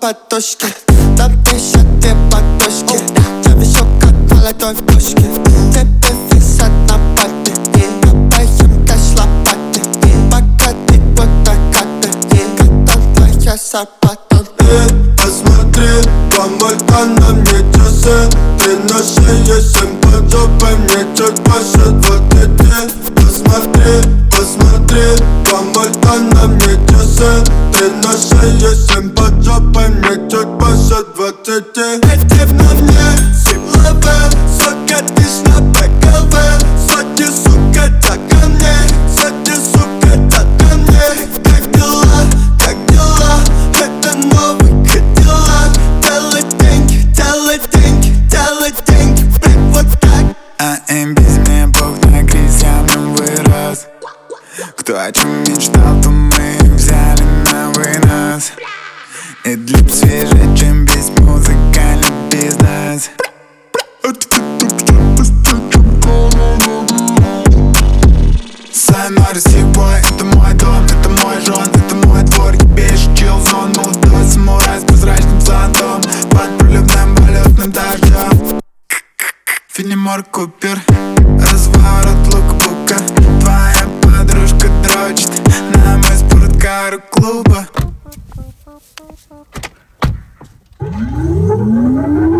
подушке. Нам дышат две подушки. Я вижу, как молодой в пушке. Тебе висят на пальце. Копаем кэш лопаты. Пока ты будто коты. Готов твоя зарплата. Посмотри, помоль-ка на мне часы. Ты на шее, 7 под жопой, мне чуть больше 20. Посмотри, помоль-ка на мне часы. Ты на шее, 7 под жопой, мне чуть больше 20. Эти на мне силовые, сука, ты ж на БКВ. Сотни, сука, так ко мне, сотни, сука, так ко мне. Как дела, как дела, это новый Кадиллак. Делай деньги, делай деньги, делай деньги, блин, вот так. А им без меня Бог на кризис, я в нем вырос. Кто о чем мечтал, то мы взяли на вынос. И для свежее, чем весь музыкальный бизнес. Сайнор Сибой, это мой дом, это мой жон, это мой двор, ебейший чилзон. Молодой самурай с прозрачным зонтом, под проливным полетным дождем. Филимор Купер, разворот лукбука. Твоя подружка дрочит на мой спорткар клуба.